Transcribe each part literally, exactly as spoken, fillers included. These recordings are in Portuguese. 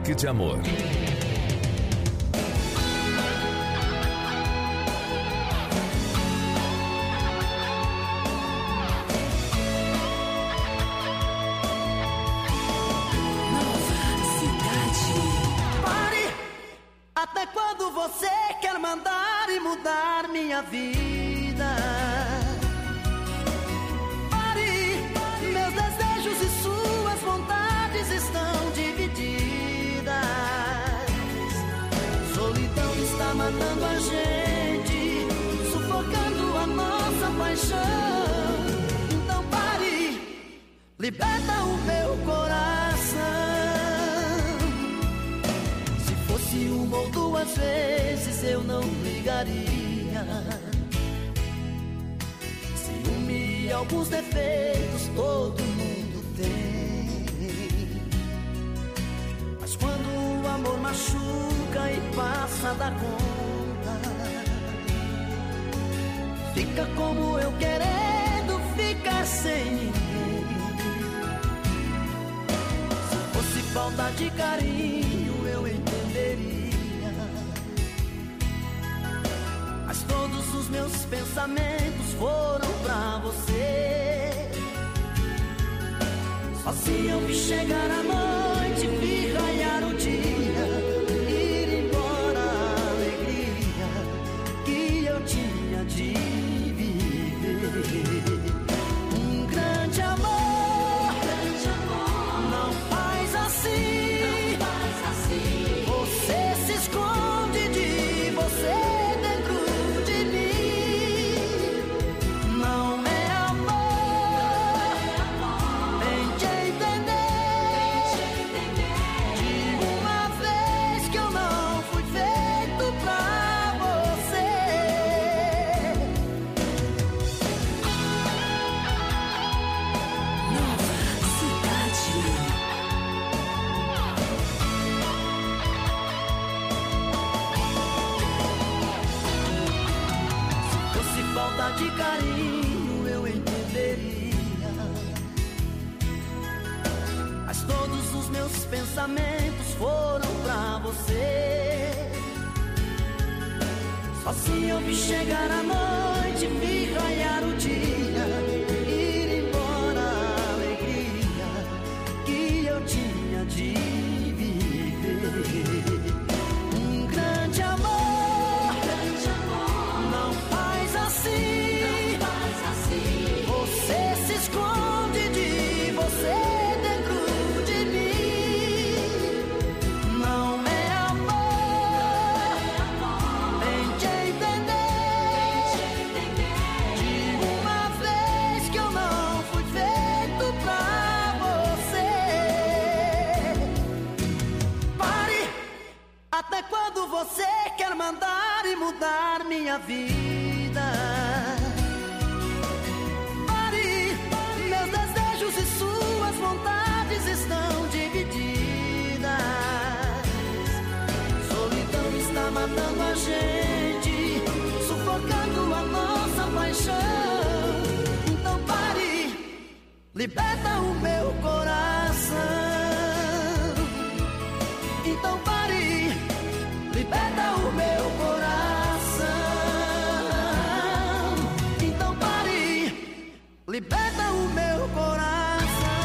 Toque de Amor. Até quando você quer mandar e mudar minha vida? Pare, meus desejos e suas vontades estão divididas. Solidão está matando a gente, sufocando a nossa paixão. Então pare, liberta o meu coração. Se uma ou duas vezes eu não ligaria. Ciúme e alguns defeitos todo mundo tem. Mas quando o amor machuca e passa da conta, fica como eu querendo ficar sem ninguém. Se fosse falta de carinho eu entenderia, mas todos os meus pensamentos foram pra você. Só se eu vi chegar a noite, vi raiar o dia, ir embora a alegria que eu tinha de viver. Um grande amor, grande amor não faz assim. Você se esconde de você dentro de mim. Não é amor, tente entender. De uma vez que eu não fui feito pra você. Nova Cidade. Falta de carinho eu entenderia, mas todos os meus pensamentos foram pra você. Só se eu vi chegar a noite, vi raiar o dia, ir embora a alegria que eu tinha de viver. Um grande amor, grande amor não faz assim. Você se esconde de você dentro de mim. Não é amor, tente entender. De uma vez que eu não fui feito pra você. Pare, até quando você quer mandar e mudar minha vida? Pare, meus desejos e suas vontades estão divididas. Solidão está matando a gente, sufocando a nossa paixão. Então pare, liberta o meu coração. Então pare, liberta o meu coração. Então pare, liberta o meu coração.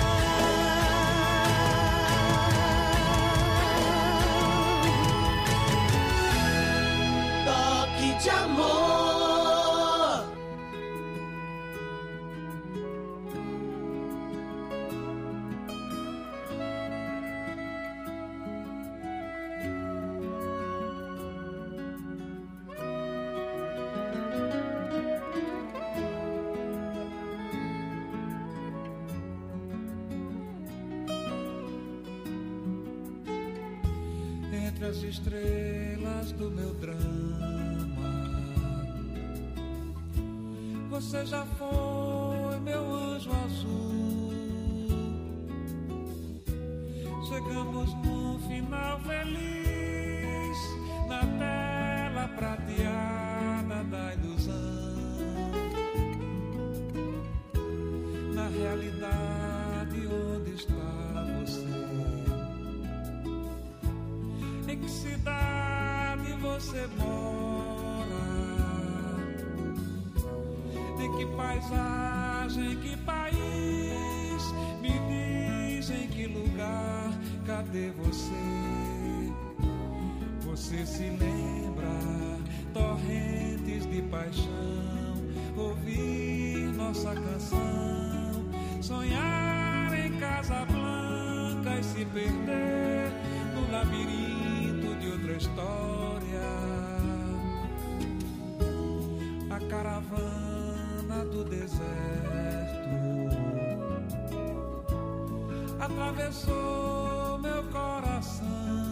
Toque de Amor. Entre as estrelas do meu drama, você já foi meu anjo azul. Chegamos no final feliz, na tela prateada da ilusão. Na realidade, onde está você? você mora, em que paisagem, em que país, me diz em que lugar, cadê você? Você se lembra, torrentes de paixão, ouvir nossa canção, sonhar em Casablanca e se perder no labirinto de outra história. A caravana do deserto atravessou meu coração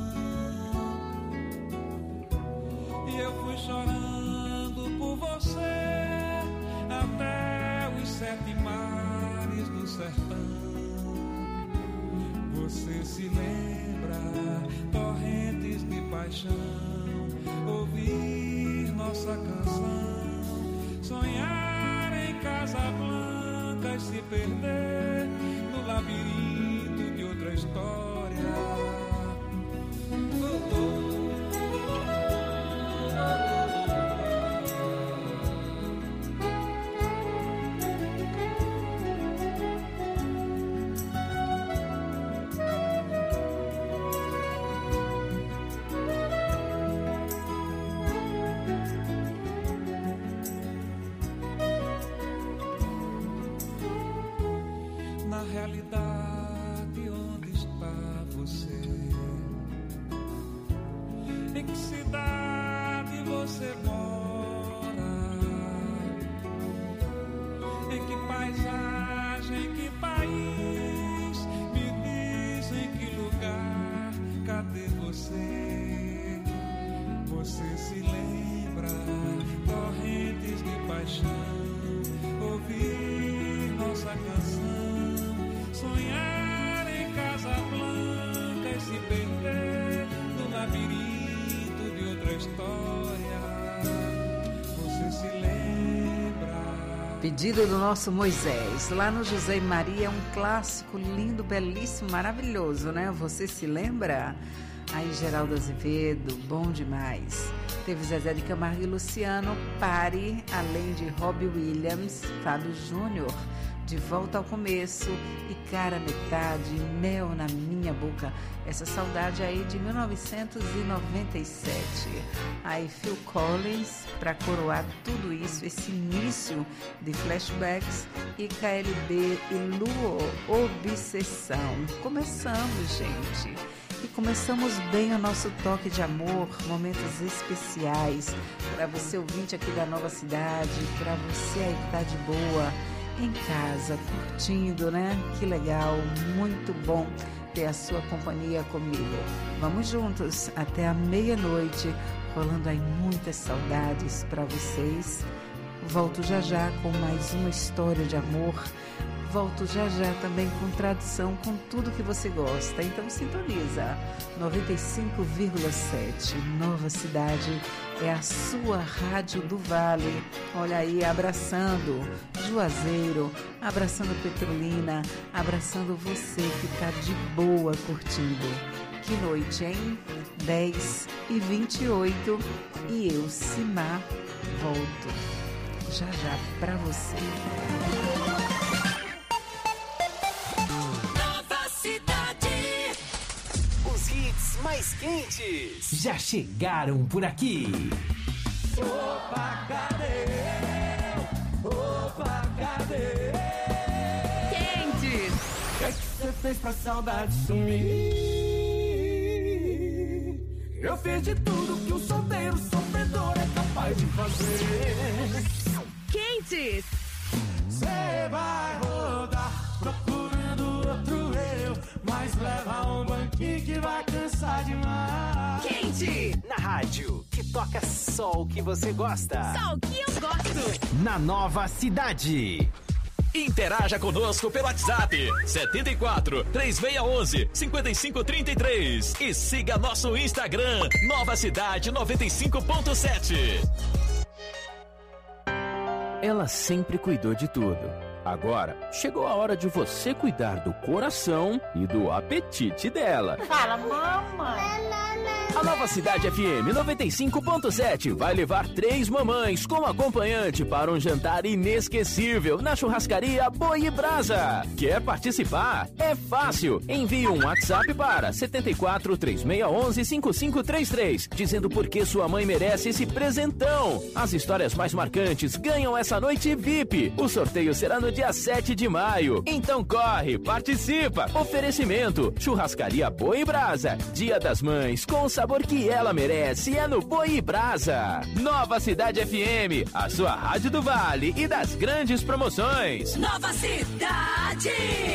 e eu fui chorando por você até os sete mares do sertão. Você se lembra, torrentes de paixão, ouvir nossa canção, sonhar em Casablanca e se perder no labirinto de outra história. Oh, oh. Realidade, onde está você? Em que cidade você mora? Em que paisagem, em que país? Me diz em que lugar, cadê você? Você se lembra, torrentes de paixão, ouvir nossa canção, sonhar em Casablanca e se perder no labirinto de outra história. Você se lembra. Pedido do nosso Moisés, lá no José e Maria, um clássico lindo, belíssimo, maravilhoso, né? Você se lembra? Aí Geraldo Azevedo, bom demais. Teve Zezé de Camargo e Luciano, Pare, além de Robbie Williams, Fábio Júnior, De Volta ao Começo e Cara Metade, Mel na Minha Boca. Essa saudade aí de mil novecentos e noventa e sete. Aí Phil Collins, para coroar tudo isso, esse início de flashbacks, e K L B e Luo, Obsessão. Começamos, gente. E começamos bem o nosso toque de amor, momentos especiais para você ouvinte aqui da Nova Cidade, para você aí que tá de boa, em casa, curtindo, né? Que legal, muito bom ter a sua companhia comigo. Vamos juntos até a meia-noite, rolando aí muitas saudades para vocês. Volto já já com mais uma história de amor. Volto já já também com tradução, com tudo que você gosta. Então sintoniza. noventa e cinco vírgula sete, Nova Cidade, é a sua rádio do Vale. Olha aí, abraçando Juazeiro, abraçando Petrolina, abraçando você que tá de boa curtindo. Que noite, hein? dez e vinte e oito, e eu, Simar, volto já já pra você. Mais quentes já chegaram por aqui. Opa, cadê? Opa, cadê? Quentes. O que é que você fez pra saudade sumir? Eu fiz de tudo que um solteiro sofredor é capaz de fazer. Quentes. Você vai rodar procurando outro eu, mas leva um banquinho que vai cansar demais. Quente. Na rádio que toca só o que você gosta. Só o que eu gosto. Na Nova Cidade. Interaja conosco pelo WhatsApp setenta e quatro, três seis um um, cinco cinco três três e siga nosso Instagram Nova Cidade noventa e cinco ponto sete. Ela sempre cuidou de tudo. Agora, chegou a hora de você cuidar do coração e do apetite dela. Fala, mamãe. A Nova Cidade F M noventa e cinco ponto sete vai levar três mamães como acompanhante para um jantar inesquecível na churrascaria Boi e Brasa. Quer participar? É fácil. Envie um WhatsApp para sete quatro três seis um um cinco cinco três três, dizendo por que sua mãe merece esse presentão. As histórias mais marcantes ganham essa noite V I P. O sorteio será no dia sete de maio. Então corre, participa. Oferecimento: Churrascaria Boi e Brasa. Dia das Mães com o sabor que ela merece é no Boi e Brasa. Nova Cidade F M, a sua rádio do Vale e das grandes promoções. Nova Cidade.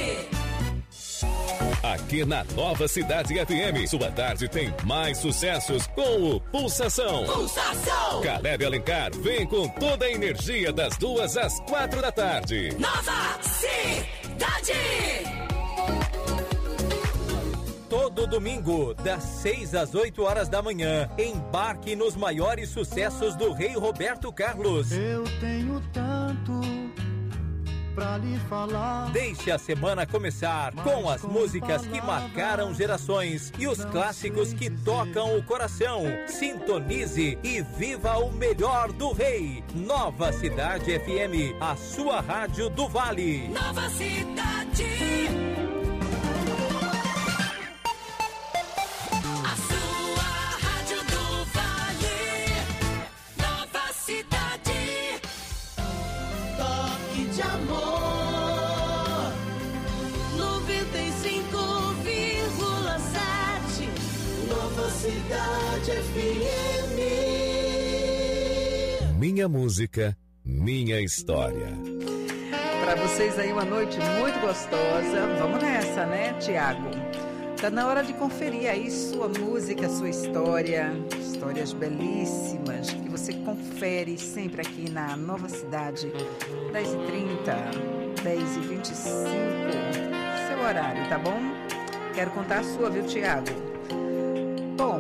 Aqui na Nova Cidade F M, sua tarde tem mais sucessos com o Pulsação. Pulsação. Caleb Alencar vem com toda a energia das duas às quatro da tarde. Nova Cidade. Todo domingo, das seis às oito horas da manhã, embarque nos maiores sucessos do Rei Roberto Carlos. Eu tenho tanto pra lhe falar. Deixe a semana começar com as músicas que marcaram gerações e os clássicos que tocam o coração. Sintonize e viva o melhor do Rei. Nova Cidade F M, a sua rádio do Vale. Nova Cidade. Cidade F M. Minha música, minha história. Para vocês aí uma noite muito gostosa. Vamos nessa, né, Tiago? Tá na hora de conferir aí sua música, sua história, histórias belíssimas que você confere sempre aqui na Nova Cidade, dez e trinta, dez e vinte e cinco, seu horário, tá bom? Quero contar a sua, viu, Tiago? Bom,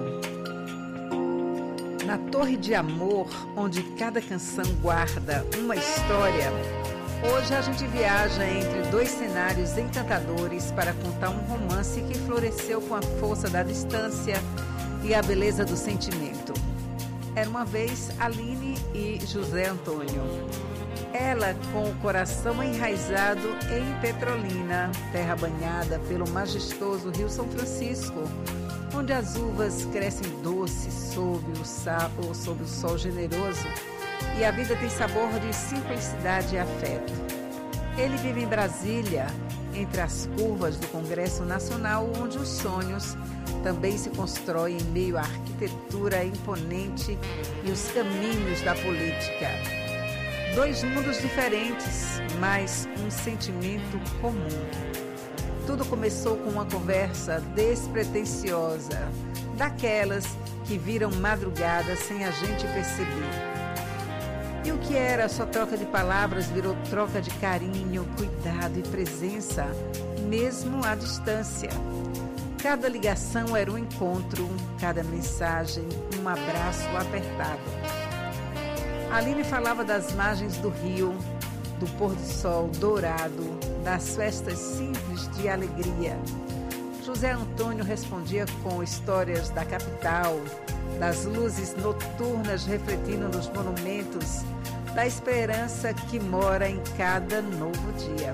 na Torre de Amor, onde cada canção guarda uma história, hoje a gente viaja entre dois cenários encantadores para contar um romance que floresceu com a força da distância e a beleza do sentimento. Era uma vez Aline e José Antônio. Ela com o coração enraizado em Petrolina, terra banhada pelo majestoso Rio São Francisco, onde as uvas crescem doces sob o, sa- sob o sol generoso e a vida tem sabor de simplicidade e afeto. Ele vive em Brasília, entre as curvas do Congresso Nacional, onde os sonhos também se constroem em meio à arquitetura imponente e os caminhos da política. Dois mundos diferentes, mas um sentimento comum. Tudo começou com uma conversa despretensiosa, daquelas que viram madrugada sem a gente perceber. E o que era só troca de palavras virou troca de carinho, cuidado e presença, mesmo à distância. Cada ligação era um encontro, cada mensagem um abraço apertado. Aline falava das margens do rio, do pôr do sol dourado, das festas simples de alegria. José Antônio respondia com histórias da capital, das luzes noturnas refletindo nos monumentos, da esperança que mora em cada novo dia.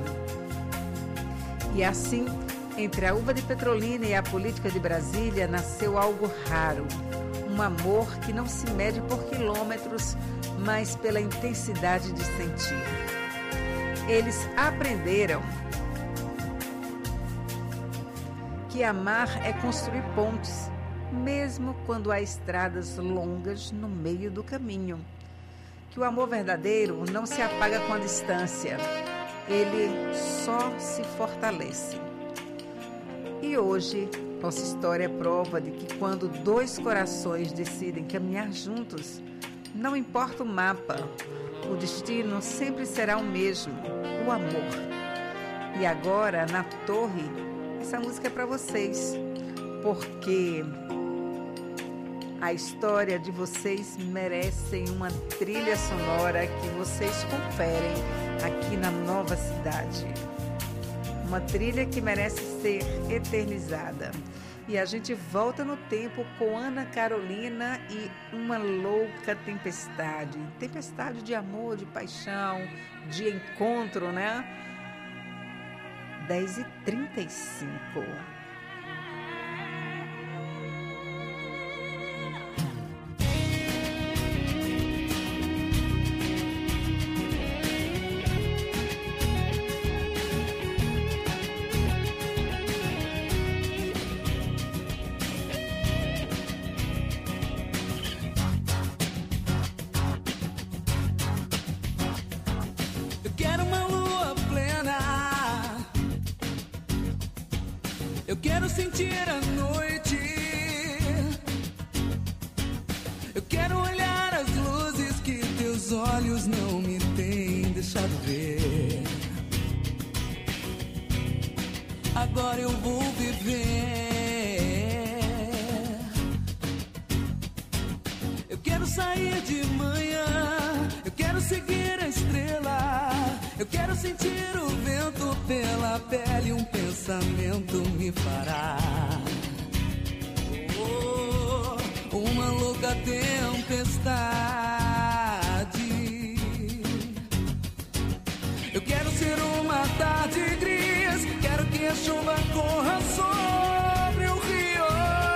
E assim, entre a uva de Petrolina e a política de Brasília, nasceu algo raro. Um amor que não se mede por quilômetros, mas pela intensidade de sentir. Eles aprenderam que amar é construir pontes, mesmo quando há estradas longas no meio do caminho. Que o amor verdadeiro não se apaga com a distância, ele só se fortalece. E hoje, nossa história é prova de que quando dois corações decidem caminhar juntos, não importa o mapa, o destino sempre será o mesmo, o amor. E agora, na Torre, essa música é para vocês, porque A história de vocês merecem uma trilha sonora que vocês conferem aqui na Nova Cidade. Uma trilha que merece ser eternizada. E a gente volta no tempo com Ana Carolina e Uma Louca Tempestade. Tempestade de amor, de paixão, de encontro, né? dez e trinta e cinco. Eu quero sentir a noite. Eu quero olhar as luzes que teus olhos não me têm deixado ver. Agora eu vou viver. Eu quero sair de manhã. Eu quero seguir a estrela. Eu quero sentir o vento pela pele. Um pensamento me fará oh, uma louca tempestade. Eu quero ser uma tarde gris. Quero que a chuva corra sobre o rio.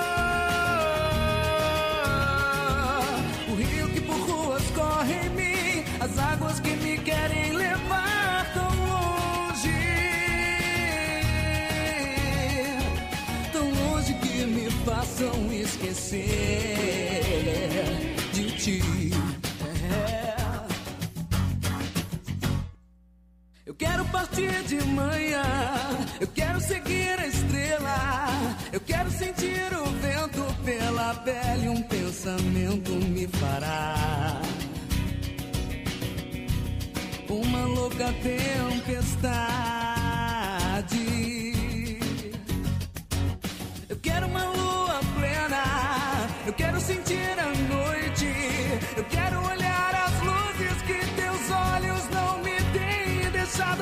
O rio que por ruas corre em mim. As águas que me querem levar tão longe. Tão longe que me façam esquecer de ti. Eu quero partir de manhã. Eu quero seguir a estrela. Eu quero sentir o vento pela pele. Um pensamento me fará uma louca tempestade. Eu quero uma lua plena. Eu quero sentir a noite. Eu quero olhar as luzes que teus olhos não me têm deixado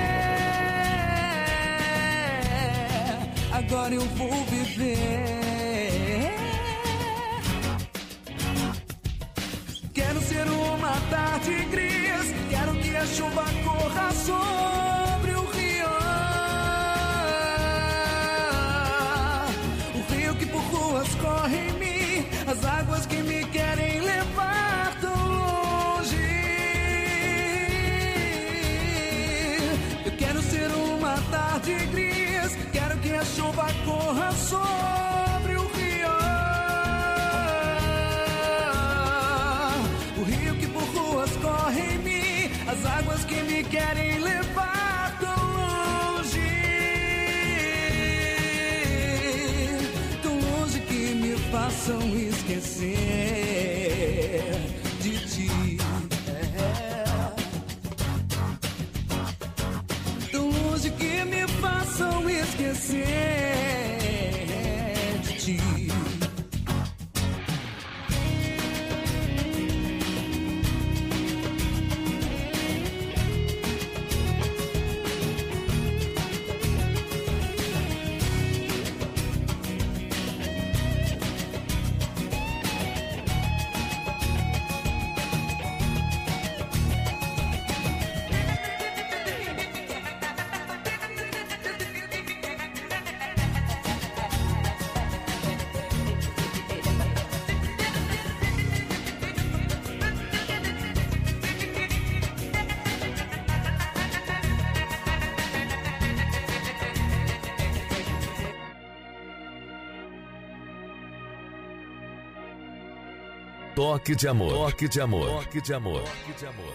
ver. Agora eu vou viver. Quero ser uma tarde gris. Quero que a chuva corra sobre o rio. O rio que por ruas corre em mim. As águas que me querem levar tão longe. Eu quero ser uma tarde gris. Quero que a chuva corra sobre o rio. O rio que por ruas corre em mim. As águas que me querem levar tão longe. Tão longe que me façam esquecer de ti. É. Tão longe que me façam esquecer de ti. Toque de amor. Toque de amor. Toque de amor. Toque de amor.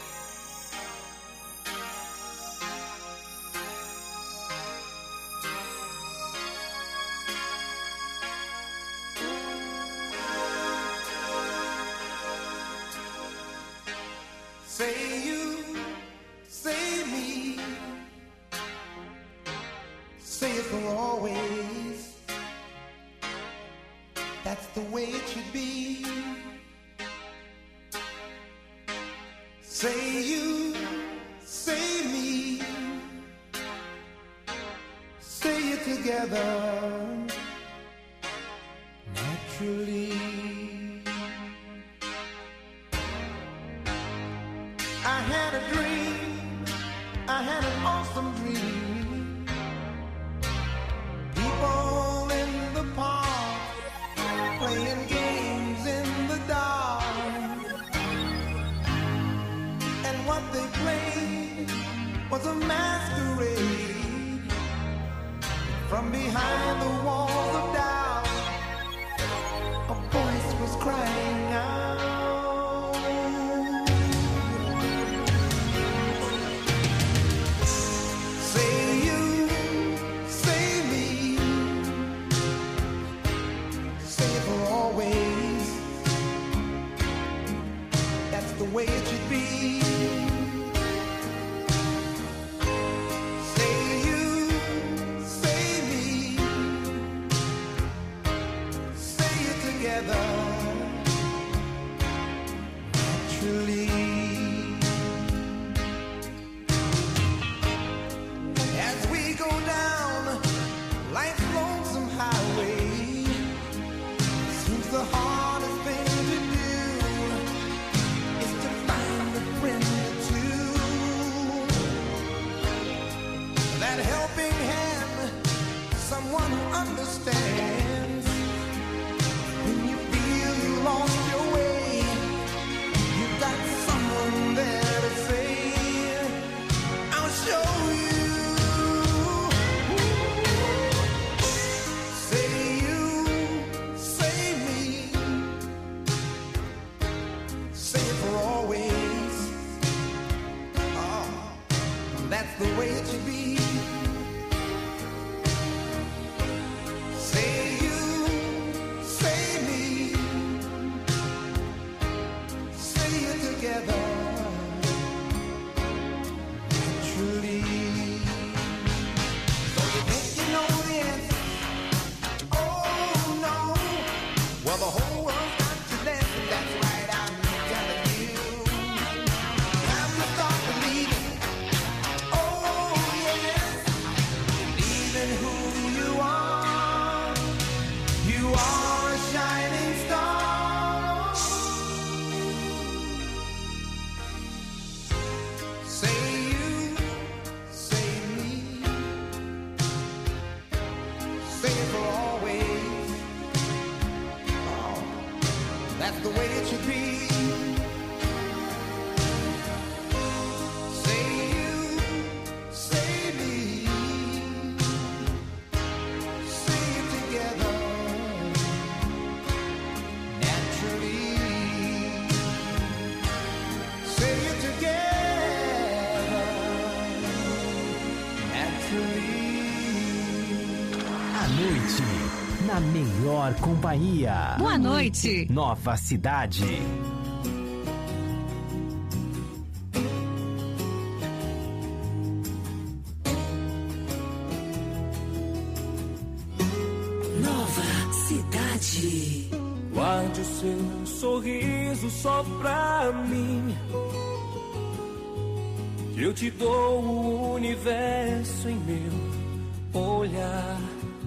Say you, say me, say it for always. That's the way it should be. Say you, say me, say it together, naturally. I had a dream, I had an awesome dream. People in the park, playing games in the dark. And what they played was a masquerade. From behind the walls of doubt, a voice was crying out. Say you, say me, say it for always. That's the way it should be. Someone who understands when you feel you lost your way. You got someone there to say, I'll show you. Say you, say me, say it for always. Oh, that's the way it should be. Na melhor companhia. Boa noite. Nova Cidade. Nova Cidade. Guarde o seu sorriso só pra mim. Eu te dou o universo em meu olhar.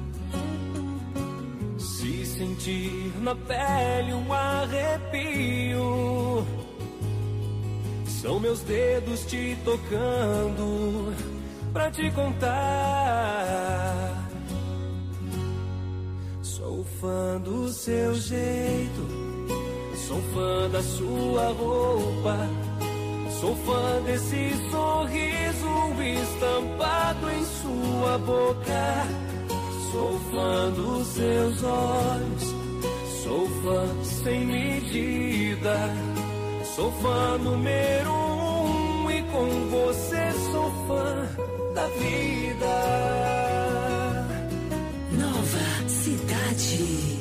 Sentir na pele um arrepio. São meus dedos te tocando pra te contar. Sou fã do seu jeito, sou fã da sua roupa, sou fã desse sorriso estampado em sua boca. Sou fã dos seus olhos, sou fã sem medida, sou fã número um e com você sou fã da vida. Nova Cidade.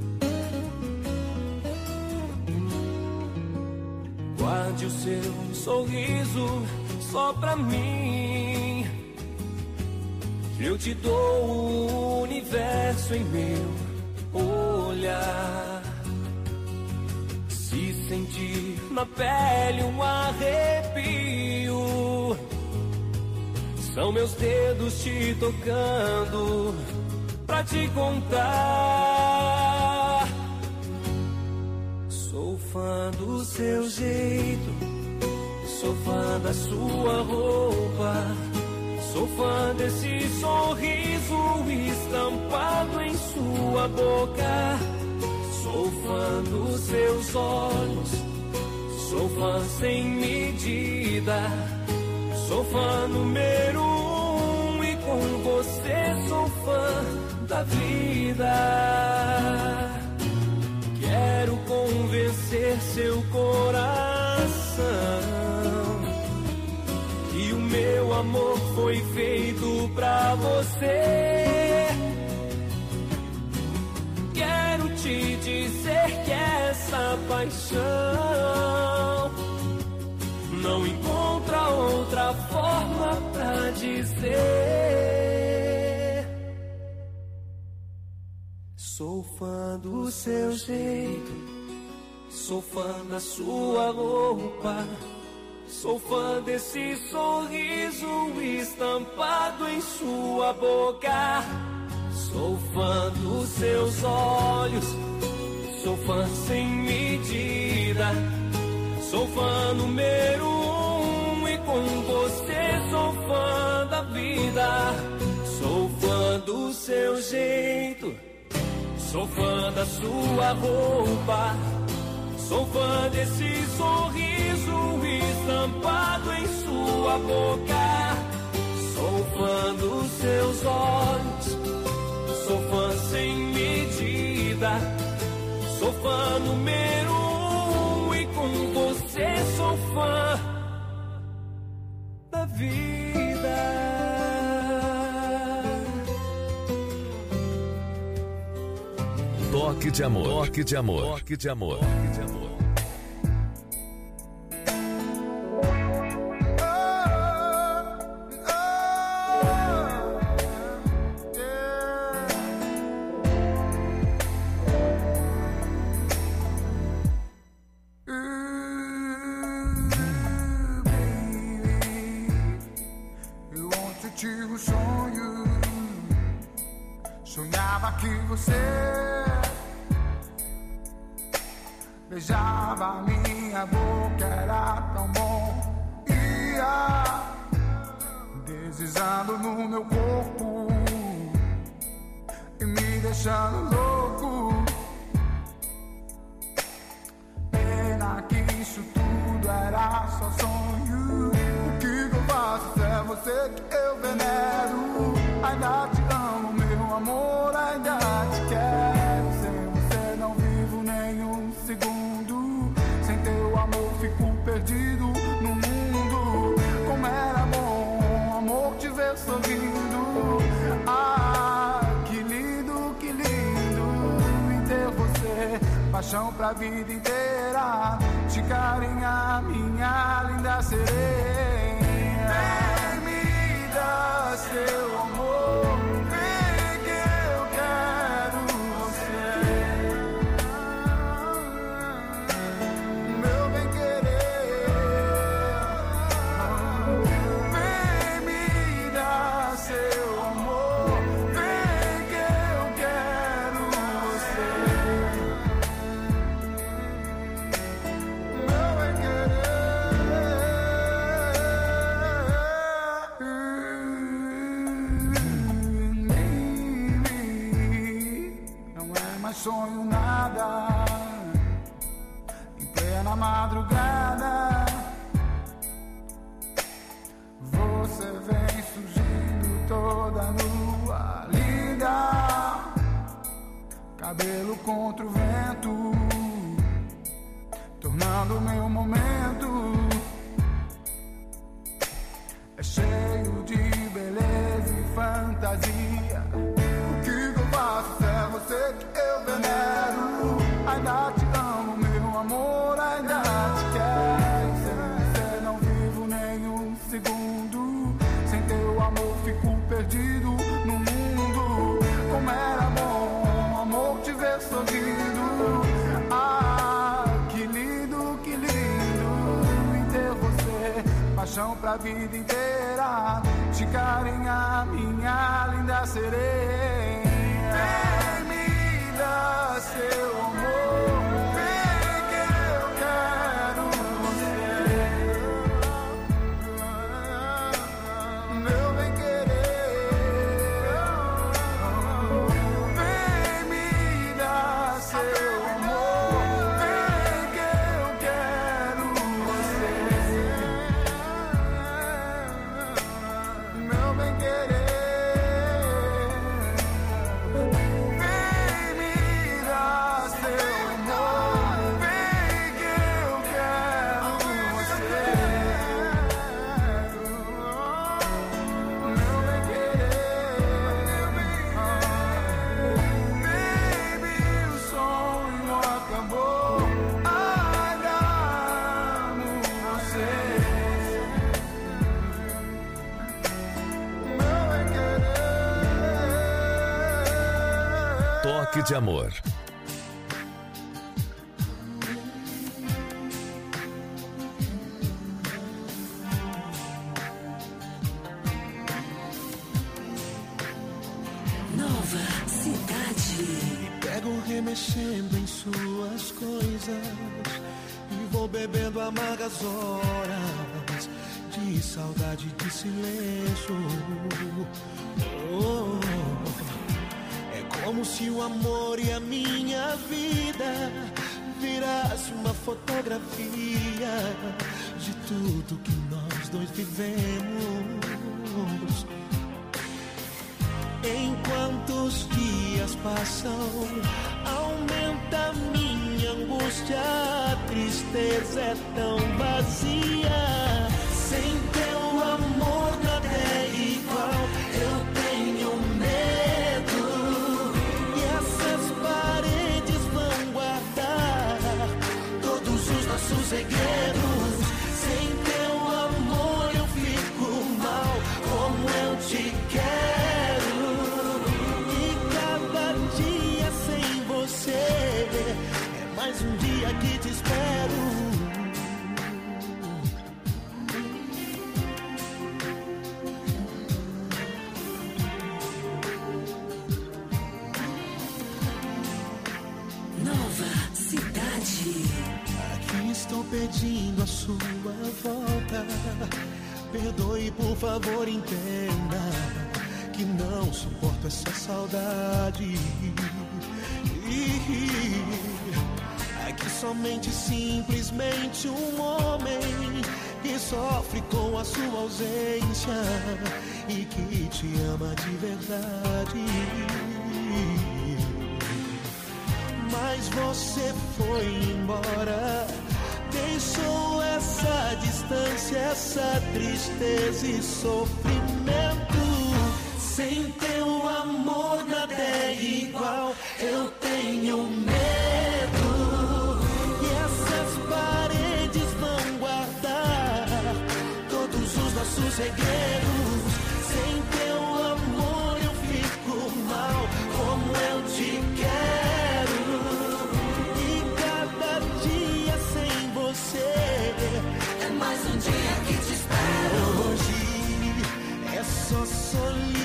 Guarde o seu sorriso só pra mim. Eu te dou o universo em meu olhar. Se sentir na pele um arrepio. São meus dedos te tocando pra te contar. Sou fã do seu jeito, sou fã da sua roupa, sou fã desse sorriso estampado em sua boca. Sou fã dos seus olhos, sou fã sem medida, sou fã número um e com você sou fã da vida. Quero convencer seu coração que o meu amor foi feito pra você. Quero te dizer que essa paixão não encontra outra forma pra dizer. Sou fã do seu jeito, sou fã da sua roupa, sou fã desse sorriso estampado em sua boca. Sou fã dos seus olhos, sou fã sem medida, sou fã número um e com você sou fã da vida. Sou fã do seu jeito, sou fã da sua roupa, sou fã desse sorriso estampado em sua boca. Sou fã dos seus olhos, sou fã sem medida, sou fã número um e com você sou fã da vida. Toque de amor, toque de amor, toque de amor, toque de amor. Que você beijava minha boca, era tão bom. Ia deslizando no meu corpo e me deixando louco. Pena que isso tudo era só sonho. O que eu faço se é você que eu venero? Ainda te amo, meu amor, ainda te quero. Sem você não vivo nenhum segundo. Sem teu amor fico perdido no mundo. Como era bom, amor, te ver sorrindo. Ah, que lindo, que lindo em ter você. Paixão pra vida inteira. Te carinhar, minha linda sereia. Vem me dar seu amor. Sonho nada, em plena madrugada, você vem surgindo toda nua, linda, cabelo contra o vento, tornando meu momento, é cheio de beleza e fantasia. O que eu faço se é você que eu venero? Ainda te amo, meu amor, ainda te quero. Sem você não vivo nenhum segundo. Sem teu amor fico perdido no mundo. Como era bom, amor, te ver sorrindo. Ah, que lindo, paixão pra vida inteira. Te carinhar, minha linda sereia. Vem me dar seu amor. Vem que eu quero você. Meu bem querer. Vem me dar seu amor. Vem que eu quero você. Meu bem querer. Vem me dar seu amor. Vem que eu quero você. Meu bem querer. Baby, o sonho acabou. Ainda amo você. Meu bem querer. Toque de amor. Nova Cidade. Me pego remexendo em suas coisas e vou bebendo amargas horas de saudade e de silêncio. Oh, é como se o amor e a minha vida virasse uma fotografia de tudo que nós dois vivemos. Enquanto os dias passam, aumenta minha angústia, a tristeza é tão vazia. Sem teu amor nada é igual, eu tenho medo. E essas paredes vão guardar todos os nossos segredos. Sem teu amor eu fico mal, como eu te quero. É mais um dia que te espero. Nova Cidade. Aqui estou pedindo a sua volta. Perdoe, por favor, entenda que não suporto essa saudade. É que somente, simplesmente um homem que sofre com a sua ausência e que te ama de verdade. Mas você foi embora, deixou essa distância, essa tristeza e sofrimento. Sem teu amor nada é igual, eu tenho medo. E essas paredes vão guardar todos os nossos segredos. Sem teu amor eu fico mal, como eu te quero. E cada dia sem você é mais um dia que te espero. Hoje é só solidão.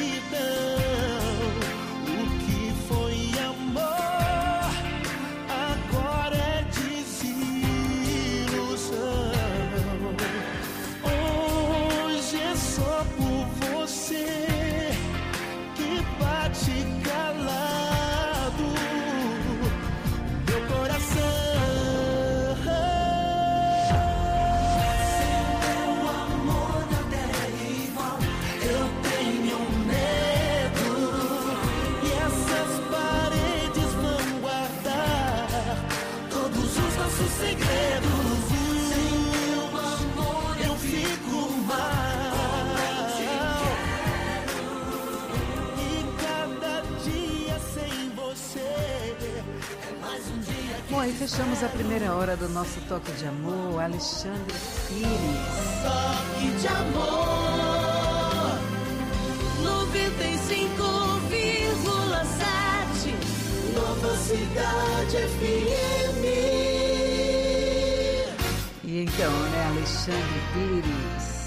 Bom, e fechamos a primeira hora do nosso Toque de Amor, Alexandre Pires. Toque de Amor, noventa e cinco vírgula sete, Nova Cidade F M. E então, né, Alexandre Pires.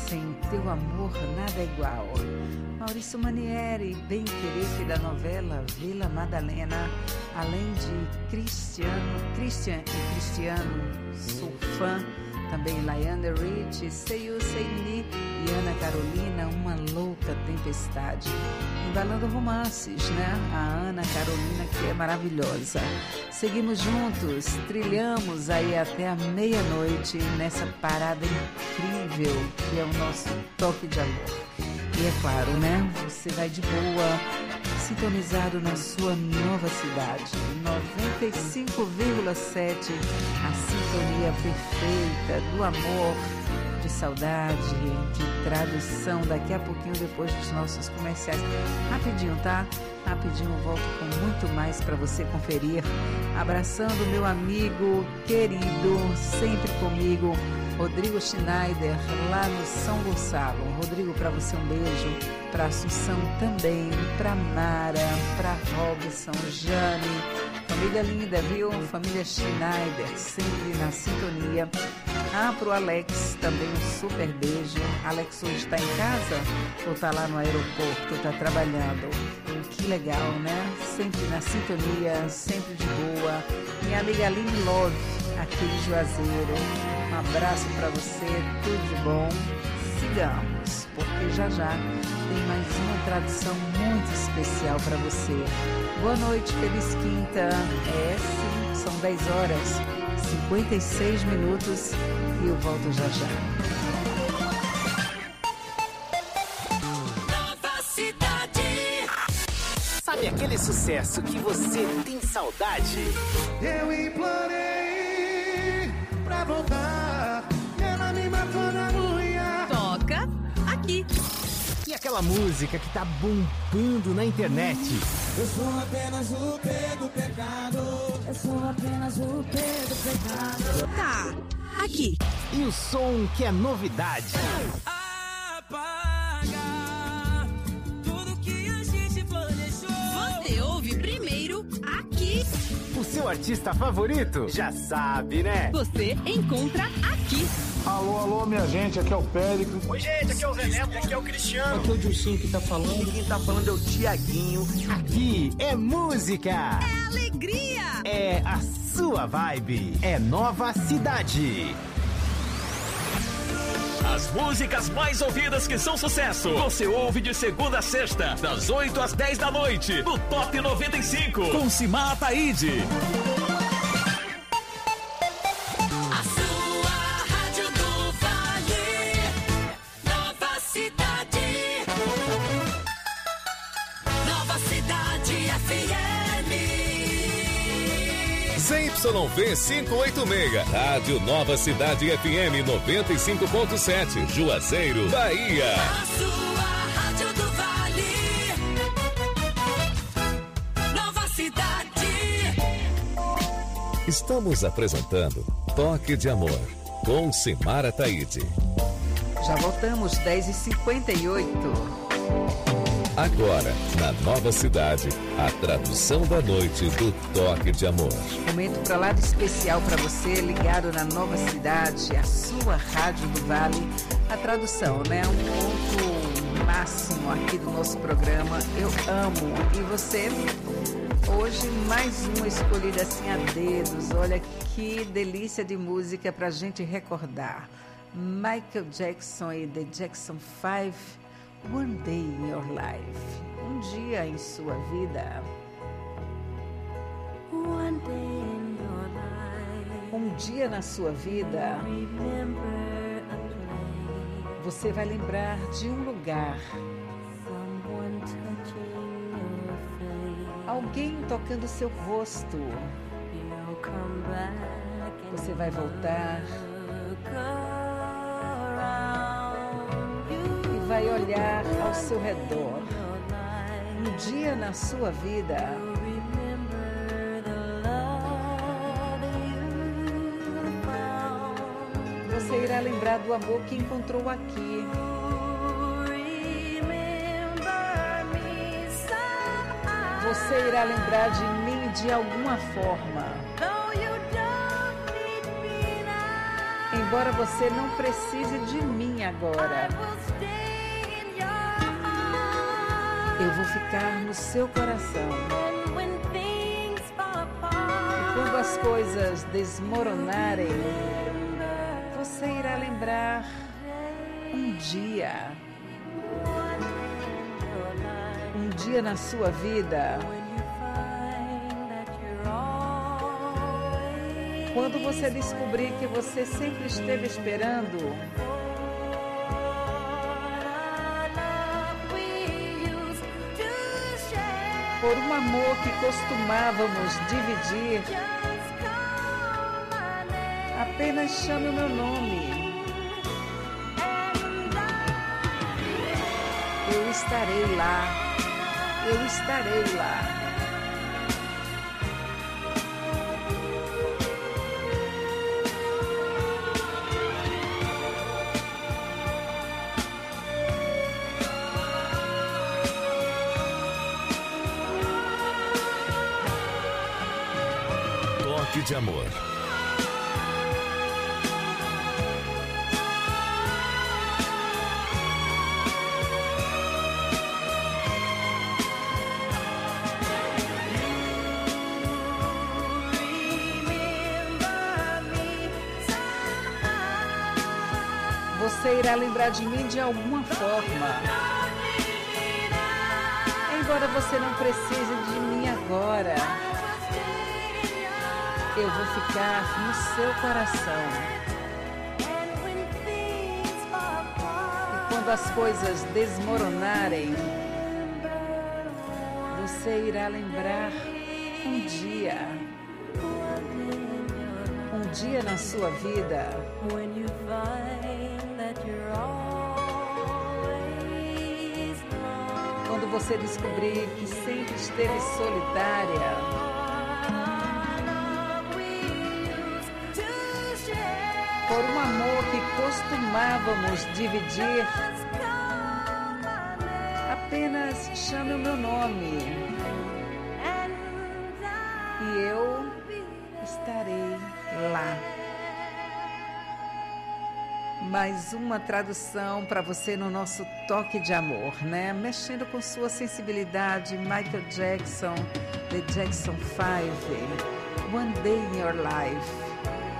Sem teu amor nada é igual. Maurício Manieri, bem querer da novela Vila Madalena, além de Cristiano, Christian e Cristiano, sou fã. Também Lionel Rich, Say You, Say Me e Ana Carolina, Uma Louca Tempestade. Embalando romances, né? A Ana Carolina, que é maravilhosa. Seguimos juntos, trilhamos aí até a meia-noite nessa parada incrível que é o nosso toque de amor. E é claro, né? Você vai de boa, sintonizado na sua nova cidade. noventa e cinco vírgula sete, a sintonia perfeita do amor, de saudade, de tradução. Daqui a pouquinho, depois dos nossos comerciais. Rapidinho, tá? Rapidinho eu volto com muito mais para você conferir. Abraçando meu amigo querido, sempre comigo, Rodrigo Schneider, lá no São Gonçalo. Rodrigo, para você um beijo, para Assunção também, para Mara, para Robson, Jane, família linda, viu? Família Schneider, sempre na sintonia. Ah, pro Alex também um super beijo. Alex hoje está em casa ou está lá no aeroporto, está trabalhando? Que legal, né? Sempre na sintonia, sempre de boa. Minha amiga Aline Love, aqui de Juazeiro. Um abraço para você, tudo de bom. Sigamos, porque já já tem mais uma tradução muito especial para você. Boa noite, feliz quinta. É, sim, são dez horas, cinquenta e seis minutos e eu volto já já. Nova Cidade. Sabe aquele sucesso que você tem saudade? Eu implorei pra voltar, ela me matou na unha. Toca aqui. E aquela música que tá bombando na internet? Eu sou apenas o P do pecado. Eu sou apenas o P do pecado. Tá, aqui. E o som que é novidade? Apaga tudo que a gente planejou. Você ouve primeiro aqui. O seu artista favorito? Já sabe, né? Você encontra aqui. Alô, alô, minha gente, aqui é o Péricles. Oi, gente, aqui é o Zé Neto, aqui é o Cristiano. Aqui é o Dilcinho que tá falando. E quem tá falando é o Tiaguinho. Aqui é música. É alegria. É a sua vibe. É Nova Cidade. As músicas mais ouvidas que são sucesso. Você ouve de segunda a sexta, das oito às dez da noite, no Top noventa e cinco, com Simar Ataíde. Z Y V quinhentos e oitenta e seis, Rádio Nova Cidade F M noventa e cinco ponto sete, Juazeiro, Bahia. A sua Rádio do Vale. Nova Cidade. Estamos apresentando Toque de Amor, com Simar Ataíde. Já voltamos, dez e cinquenta e oito. Agora, na Nova Cidade, a tradução da noite do Toque de Amor. Momento para lá de especial para você, ligado na Nova Cidade, a sua Rádio do Vale. A tradução, né? Um ponto máximo aqui do nosso programa. Eu amo. E você? Hoje, mais uma escolhida assim a dedos. Olha que delícia de música pra gente recordar. Michael Jackson e The Jackson Five. One Day in Your Life. Um dia em sua vida. One day in your life. Um dia na sua vida. Remember a place. Você vai lembrar de um lugar. Someone touching your face. Alguém tocando seu rosto. You'll come back. Você vai voltar. Vai olhar ao seu redor. Um dia na sua vida, você irá lembrar do amor que encontrou aqui. Você irá lembrar de mim de alguma forma. Embora você não precise de mim agora, eu vou ficar no seu coração. E quando as coisas desmoronarem, você irá lembrar um dia, um dia na sua vida, quando você descobrir que você sempre esteve esperando por um amor que costumávamos dividir, apenas chame o meu nome. Eu estarei lá, eu estarei lá. Toque de amor. Você irá lembrar de mim de alguma forma. Embora você não precise de mim agora, eu vou ficar no seu coração. E quando as coisas desmoronarem, você irá lembrar um dia, um dia na sua vida, quando você descobrir que sempre esteve solitária, por um amor que costumávamos dividir, apenas chame o meu nome e eu estarei lá. Mais uma tradução para você no nosso toque de amor, né? Mexendo com sua sensibilidade, Michael Jackson, The Jackson Five, One Day in Your Life.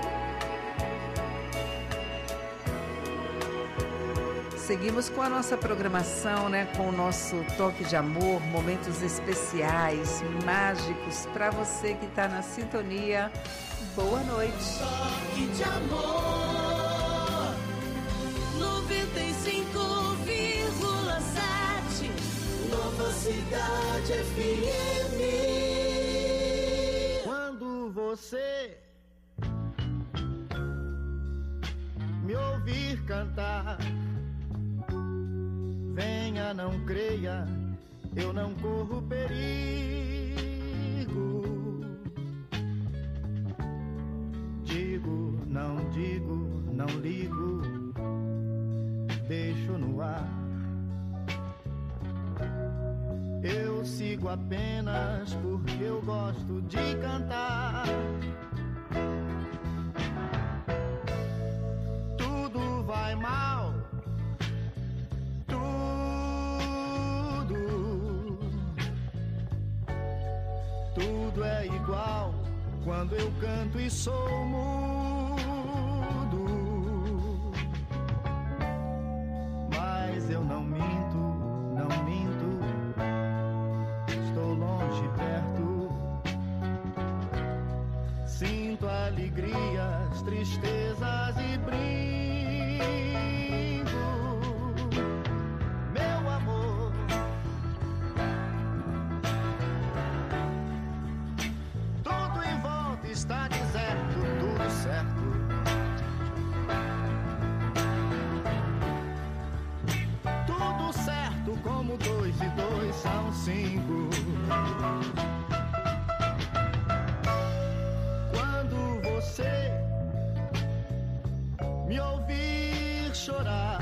Seguimos com a nossa programação, né? Com o nosso toque de amor, momentos especiais, mágicos para você que está na sintonia. Boa noite. Toque de amor, noventa e cinco vírgula sete, Nova Cidade F M. Quando você me ouvir cantar, venha, não creia, eu não corro perigo. Digo, não digo, não ligo, deixo no ar. Eu sigo apenas porque eu gosto de cantar. Tudo vai mal, tudo é igual quando eu canto e sou mudo. Mas eu não minto, não minto, estou longe, perto. Sinto alegrias, tristezas e brinco. Meu amor, está deserto, tudo certo. Tudo certo, como dois e dois são cinco. Quando você me ouvir chorar,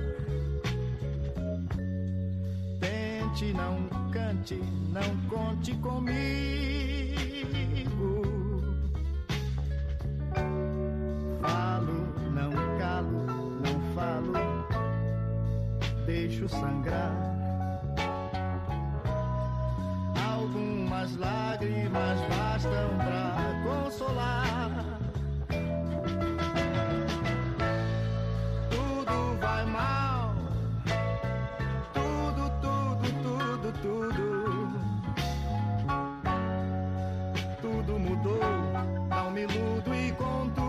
tente, não cante, não conte comigo. Falo, não deixo sangrar. Algumas lágrimas bastam pra consolar. Tudo vai mal, tudo, tudo, tudo, tudo. Tudo mudou, não me iludo e contudo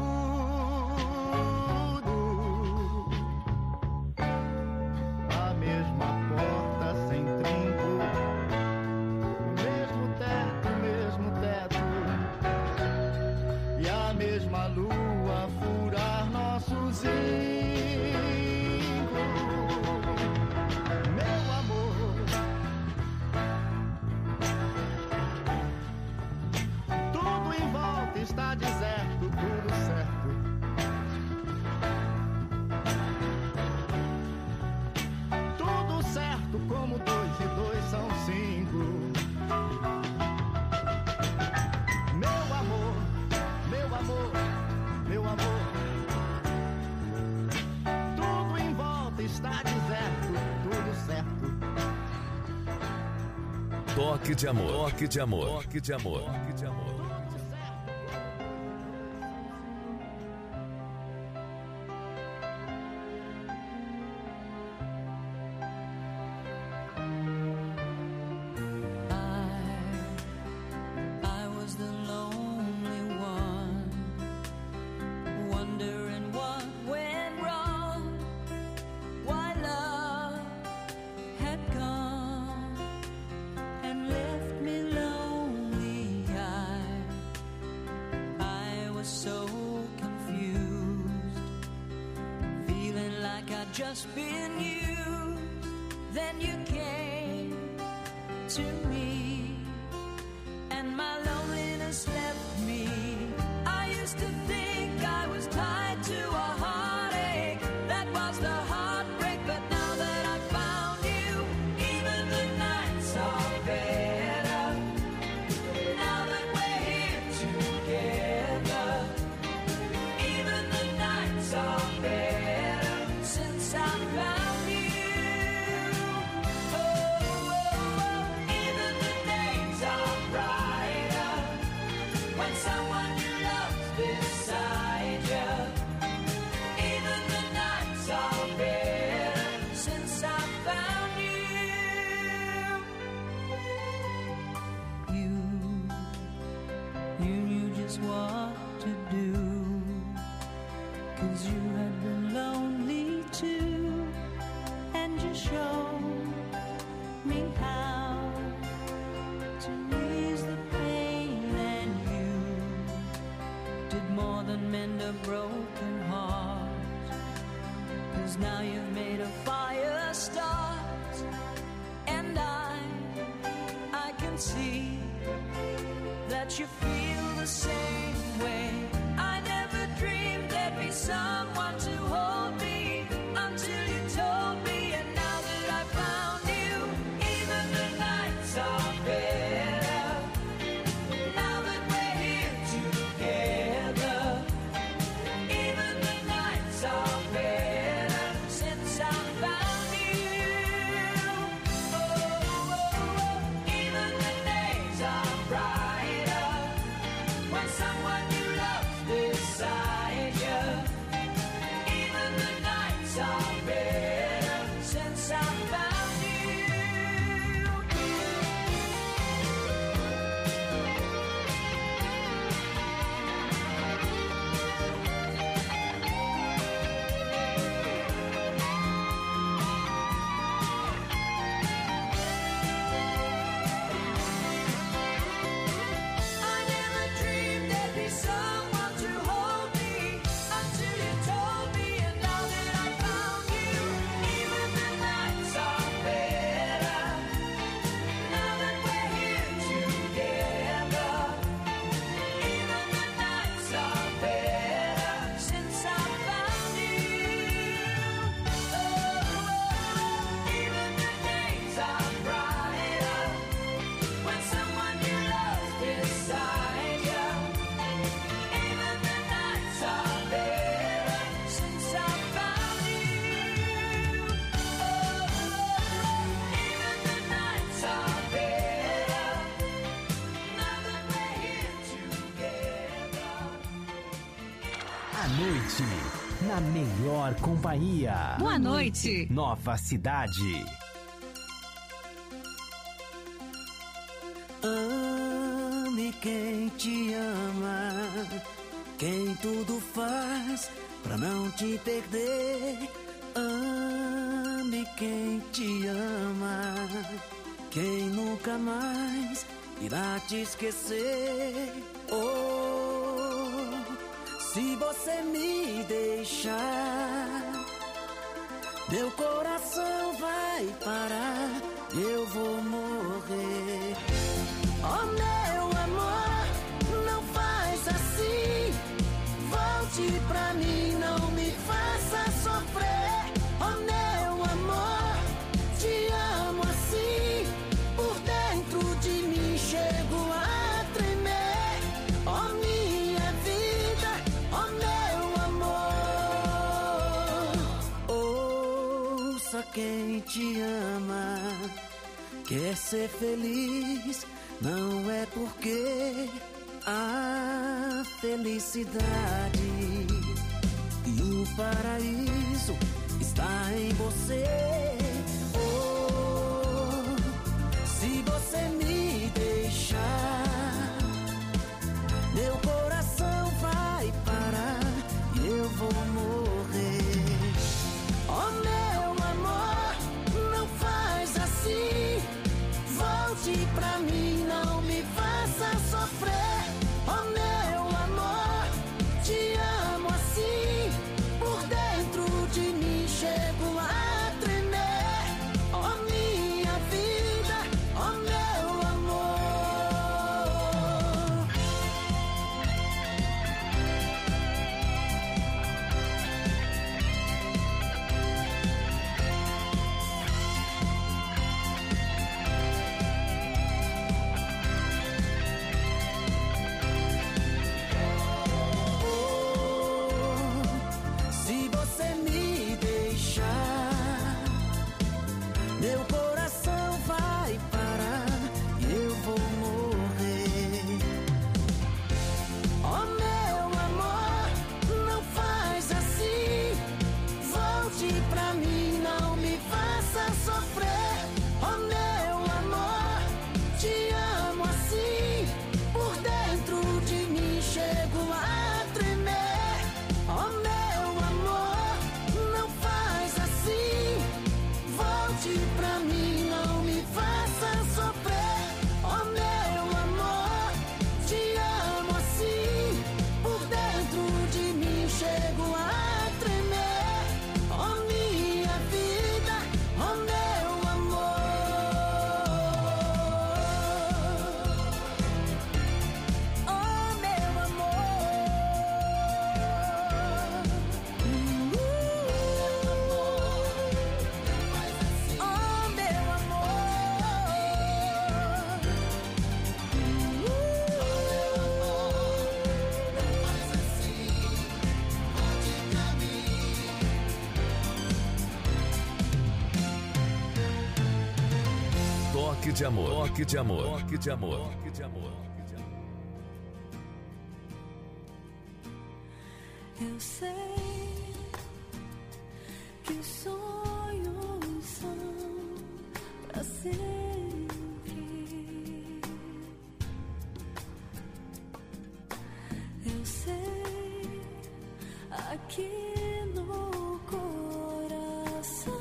a mesma porta sem trinco, o mesmo teto, o mesmo teto, e a mesma lua furar nossos zincos. Meu amor, tudo em volta está deserto, tudo certo. Tudo certo como dois e dois são cinco. Meu amor, meu amor, meu amor. Tudo em volta está deserto, tudo certo. Toque de amor, toque de amor, toque de amor, toque de amor. I was the lonely one, wondering what went wrong, why love had come and left me lonely. I, I was so confused, feeling like I'd just been used. Then you came to me, and my loneliness left me. I used to think I was tied to a heartache, that was the heartbreak. But now that I found you, even the nights are better. Now that we're here together, even the nights are better since I found you. Oh, oh, oh, even the days are brighter when someone you love's beside you. Even the nights are better since I found you. You, you knew just what to do, 'cause you had been lonely too, and you showed me how to ease the pain, and you did more than mend a broken heart, 'cause now you've made a fire start, and I, I can see that you feel the same way. I never dreamed there'd be someone to hold me until you told me, and now that I found you, even the nights are better. Now that we're here together, even the nights are better since I found you. Oh, oh, oh, even the days are brighter when someone noite, na melhor companhia. Boa noite. Nova Cidade. Ame quem te ama, quem tudo faz pra não te perder. Ame quem te ama, quem nunca mais irá te esquecer. Oh, se você me deixar, meu coração vai parar, eu vou morrer. Oh, meu amor, não faz assim, volte pra mim, não me faça sofrer. Oh, meu amor, te amo assim, por dentro de mim chego a tremer. Oh, minha vida, oh, meu amor, ouça quem te ama, quer ser feliz, não é porque a felicidade e o paraíso está em você. Oh, se você me deixar, meu coração vai parar e eu vou morrer. Oh, meu amor, não faz assim, volte pra mim, não me faça sofrer. Oh, meu amor, te amo assim, por dentro de mim chego a tremer. Oh, minha vida, oh, meu amor. Se você me deixar, meu coração vai parar e eu vou morrer. Oh, meu amor, não faz assim, volte pra mim, não me faça sofrer. Oh, meu amor, te amo assim, por dentro de mim chego a tremer. Oh, meu amor, não faz assim, volte pra mim, não me faça sofrer. Oh, meu amor, te amo assim, por dentro de mim chego a tremer. Oh, minha vida, oh, meu amor. Oh, meu amor. Oh, meu Toque de amor, toque de amor, toque de amor, toque de amor. Eu sei que os sonhos são pra sempre. Eu sei aqui no coração.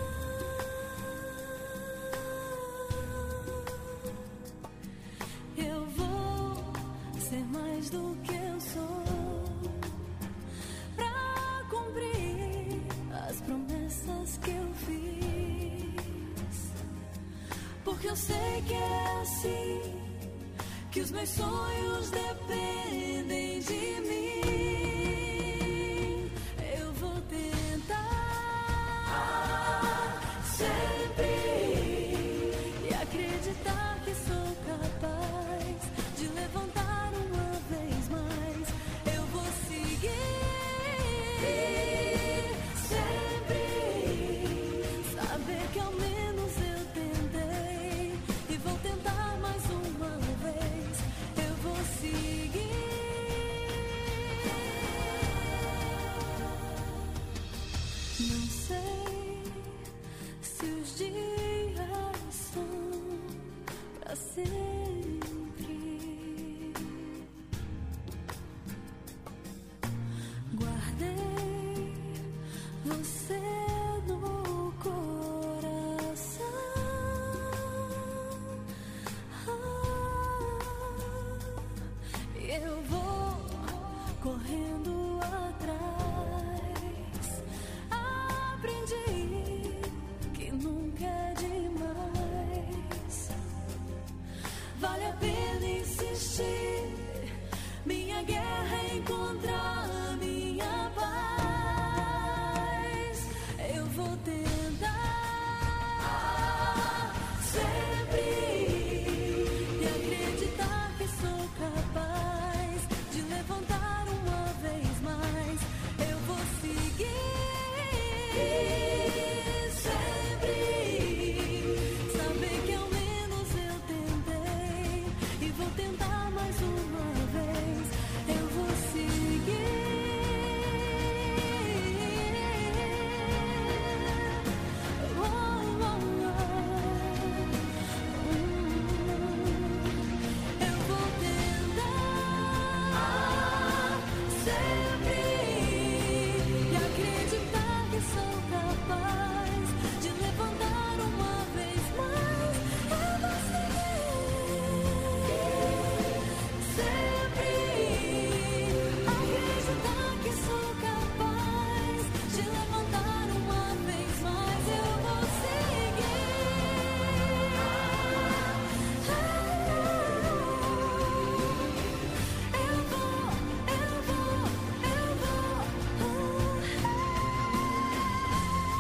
Eu vou ser mais do que eu sou, pra cumprir as promessas que eu fiz. Porque eu sei que é assim, que os meus sonhos dependem de mim. Eu vou tentar sempre e acreditar que sou capaz de levantar uma vez mais. Eu vou seguir sempre, saber que ao menos eu tentei e vou tentar mais uma vez. Eu vou seguir sei se os dias são pra sempre. Guardei você no coração. Ah, eu vou correndo atrás. Aprendi que nunca é demais. Vale a pena insistir. Minha guerra é encontrar a minha paz. Eu vou ter